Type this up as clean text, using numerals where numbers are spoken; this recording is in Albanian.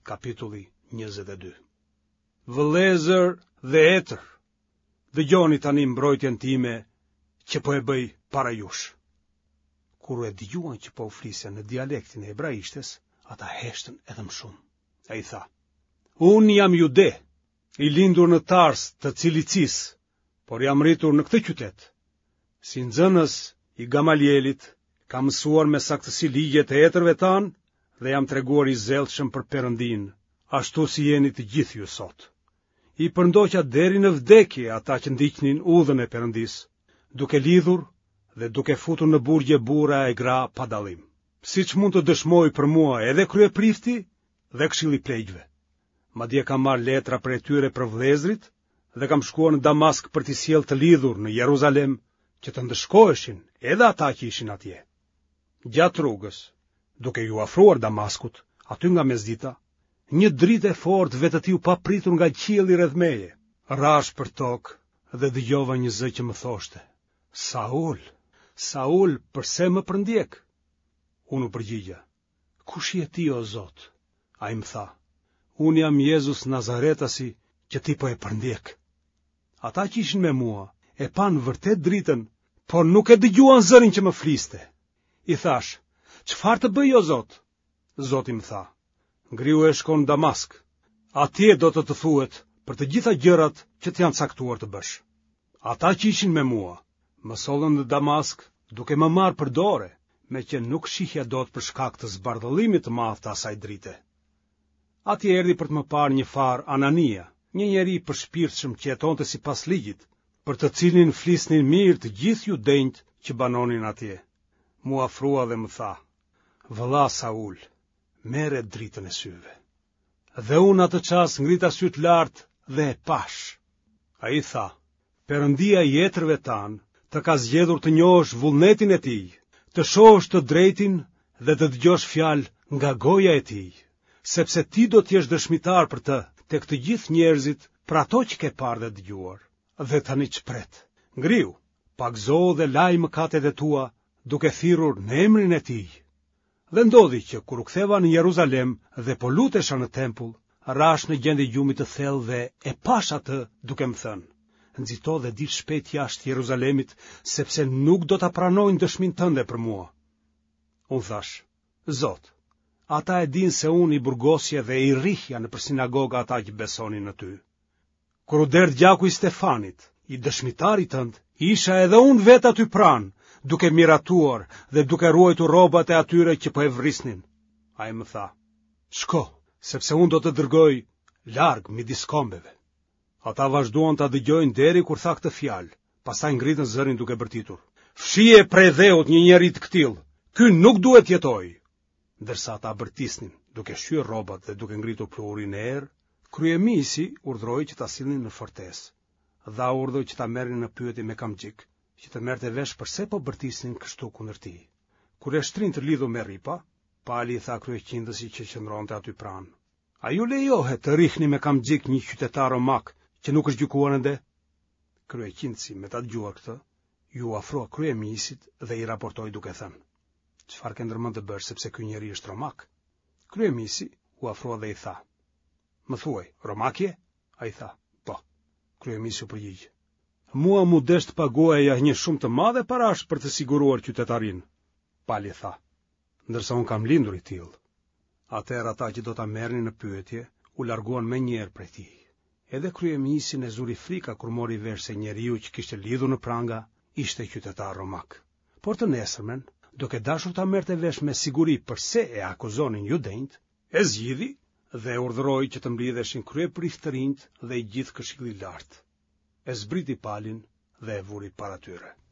kapitulli 22. Vëllezër dhe etër, dëgjoni tani mbrojtjen time që po e bëj para jush. Kur e dëgjuan që po u flisën në dialektin e hebraishtes, ata heshtën edhe më shumë. Ai tha: Unë jam jude, i lindur në Tars të Cilicis, por jam rritur në këtë qytet. Si nxënës i Gamalielit, kam mësuar me saktësi ligjet e etërve tanë dhe jam treguar i zellshëm për Perëndin, ashtu si jeni të gjithë ju sot. I përndoqa deri në vdekje ata që ndiqnin udhën e Perëndis, duke lidhur dhe duke futur në burgje burra e gra pa dallim. Siç mund të dëshmoj për mua edhe kryeprifti dhe këshilli i pleqjve. Madje kam marrë letra për e tyre për vëllezrit dhe kam shkuar në Damask për t'i sjellë të lidhur në Jeruzalem që të ndëshkoheshin edhe ata që ishin atje. Gjatë rrugës, duke ju afruar Damaskut, aty nga mesdita, një dritë e fortë vetëti u papritur nga qielli rreth meje. Rash për tokë dhe dëgjova një zë që më thoshte: Saul, Saul, pse më përndjek? Unë u përgjigja: Kush je ti, o Zot? Ai më tha: Unë jam Jezus Nazaretasi që ti po e përndjek. Ata që ishin me mua e pan vërtet dritën, por nuk e dëgjuan zërin që më fliste. I thash: Çfarë të bëj, o Zot? Zoti më tha: Ngriu e shkon në Damask. Atje do të thuhet për të gjitha gjërat që të janë caktuar të bësh. Ata që ishin me mua më sollën në Damask duke më marrë për dore, me që nuk shihja dot për shkak të zbardhëllimit të madh të asaj drite. Atje erdhi për të më parë një far Anania, një njeri përshpirtshëm që jetonte sipas ligjit, për të cilin flisnin mirë të gjithë judenjt që banonin atje. Mu afrua dhe më tha: Vëlla Saul, merre dritën e syve. Dhe unë atë çast ngrita syt lart dhe e pash. Ai tha: Perëndia i etërve tan të ka zgjedhur të njohësh vullnetin e tij, të shohësh të drejtin dhe të dëgjosh fjalë nga goja e tij, sepse ti do të jesh dëshmitar për të tek të gjithë njerëzit për ato që ke parë dhe dëgjuar. Dhe tani çpret, ngriu, pagzo dhe laj mëkatet e tua, duke thirrur në emrin e tij. Dhe ndodhi që kur u ktheva në Jeruzalem dhe po lutesha në tempull, rash në gjendje gjumi të thellë dhe e pash atë duke më thënë: Nxito dhe dil shpejt jashtë Jeruzalemit, sepse nuk do ta pranojnë dëshmin tënde për mua. Unë thash: Zot, ata e din se unë i burgosje dhe i rrihja në për sinagoga ata që besonin në ty. Kur u derdh gjaku i Stefanit, i dëshmitarit tënd, isha edhe unë vetë aty pranë, duke miratuar dhe duke ruajtur rrobat e atyre që po e vrisnin. Ai më tha: Shko, sepse unë do të dërgoj larg midis kombeve. Ata vazhduan ta dëgjojnë deri kur tha këtë fjalë, pastaj ngritën zërin duke bërtitur: Fshije prej dheut një njeri të këtill, ky nuk duhet jetoj. Ndërsa ata bërtisnin, duke shyer rrobat dhe duke ngritur pluhurin e erë, kryemisi urdhroi që ta sillnin në fortesë. Dha urdhër që ta merrnin në pyetje me kamxhik, që të merrte vesh pse po bërtisnin kështu kundër tij. Kur e shtrin të lidhur me rripa, pali i tha kryeqindësit që qëndronte aty pranë: A ju lejohet të rrihni me kamxhik një qytetar romak që nuk është gjykuar ende? Kryeqindësi me ta dëgjuar këtë, ju afrua kryemisit dhe i raportoi duke thënë: Çfarë ke ndërmend të bësh, sepse ky njeri është romak? Kryemisi u afrua dhe i tha: Më thuaj, romak je? Ai tha: Po. Kryemisi u përgjigj: Mua mu desh të paguaja një shumë të madhe parash për të siguruar qytetarin. Pali tha: Ndërsa unë kam lindur i tillë. Atëherë ata që do ta merrnin në pyetje u larguan menjëherë prej tij. Edhe kryemisin e zuri frika kur mori vesh se njeriu që kishte lidhur në pranga ishte qytetar romak. Por të nesërmen, duke dashur ta merrte vesh me siguri pse e akuzonin judenjt, e zgjidhi dhe urdhëroi që të mblidheshin kryeprift të rinjt dhe i gjithë këshilli i lartë. E zbriti palin dhe e vuri para tyre.